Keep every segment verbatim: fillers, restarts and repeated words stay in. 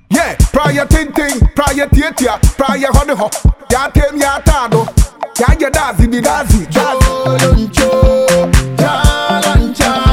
Yeah, prior tinting, prior theater, prior honey ho. Ya tem ya tado. Ya ya dazi di dazi. Choloncho, chalancha,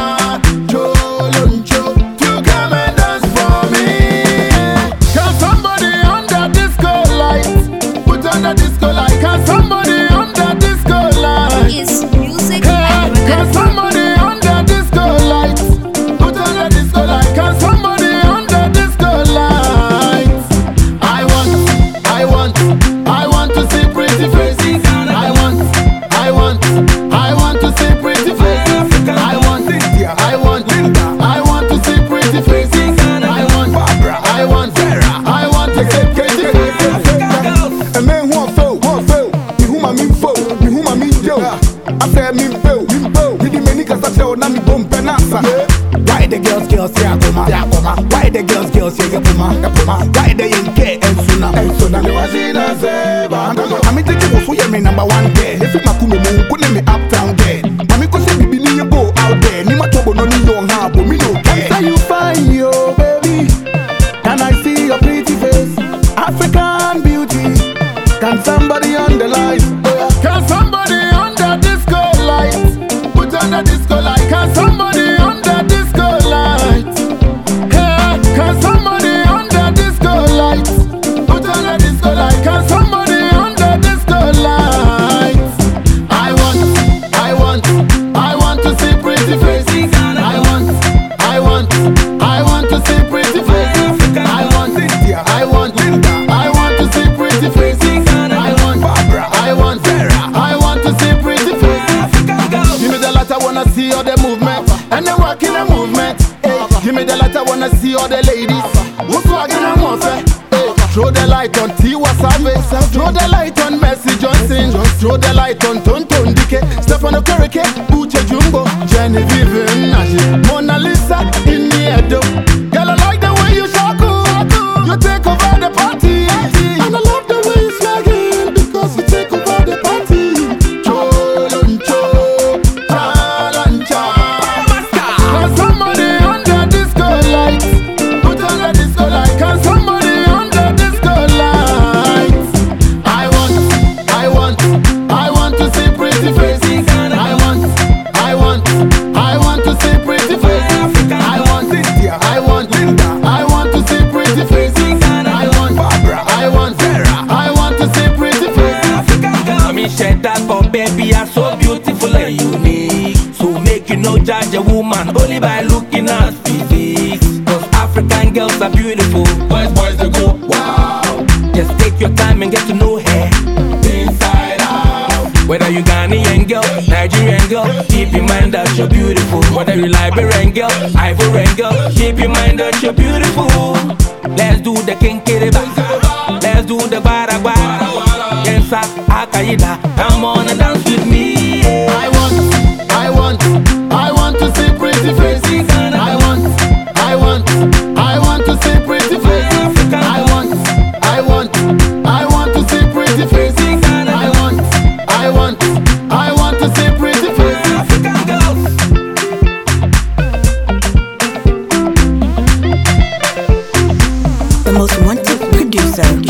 choloncho. You come and dance for me. Can somebody on the disco light? Put on the disco light. Can somebody on the disco light? It's music. Hey, can somebody on the disco light? Put on the disco light. Can somebody on the disco light? I want, I want, I want to see pretty faces. I want, I want, I want to see pretty faces. I want, I want, I want to see pretty faces. I want, I want, I want to see pretty faces. A man who fell, who fell, me whom I mean foe, me whom I mean Joe. I say me fell, me fell, me the many cause I tell na me bump penasa. Why the girls girls say akoma, akoma? Why the girls girls say yapoma, yapoma? Why they ain't care and sooner, and sooner? Me was in a zeba. I mean take you for your me number one there. If you makume me, put me uptown there. I mean cause me be you go out there. Ni ma trouble no ni don't have, but me no care. Can you find your baby? Can I see your pretty face? African beauty. Can somebody on the light? Can somebody on the disco light? Put on the disco light. Can somebody on the disco light? Hey, can somebody on the disco light? Put on the disco light. Can somebody on the disco light? I want, I want, I want to see pretty faces. I want, I want, I want to see pretty faces. I want, I want, I want to see pretty faces. I want, I want, I want to see pretty faces. Give me the light, I wanna see all the movement and the work in the movement. Hey, give me the light, I wanna see all the ladies who's walking and moving. Hey, throw the light on Tiwa Savage, throw the light on Mercy Johnson, throw the light on Tonton Dike, Stefano Kereke, Uche Jumbo, Genevieve Nash, Mona Lisa in the Edo. Girl, I like the way you shaku, you take over the party, and I love the way you swagging because you take over the party. Choloncho, chalancha. Can somebody on the disco light? Put on the disco light. Can somebody on the disco light? I want, I want, I want to see pretty faces. I want, I want, I want to see pretty faces. I want, I want, I want to see pretty faces. I want, I want, I want to see pretty faces. Me said that for baby are so beautiful and unique. So make you no judge a woman only by looking at physiques. Cause African girls are beautiful. Boys, boys, they go wow. Just take your time and get to know her inside out. Whether you Ghanaian girl, Nigerian girl, keep in mind that you're beautiful. Whether you Liberian girl, Ivorian girl, keep in mind that you're beautiful. Let's do the kinkiriba, let's do the baragwa. Yes, Akaida, come on and dance with me. I want, I want, I want to see pretty faces. I want, I want, I want to see pretty faces. I want, I want, I want to see pretty faces. I want, I want, I want to see pretty faces. The most wanted producer.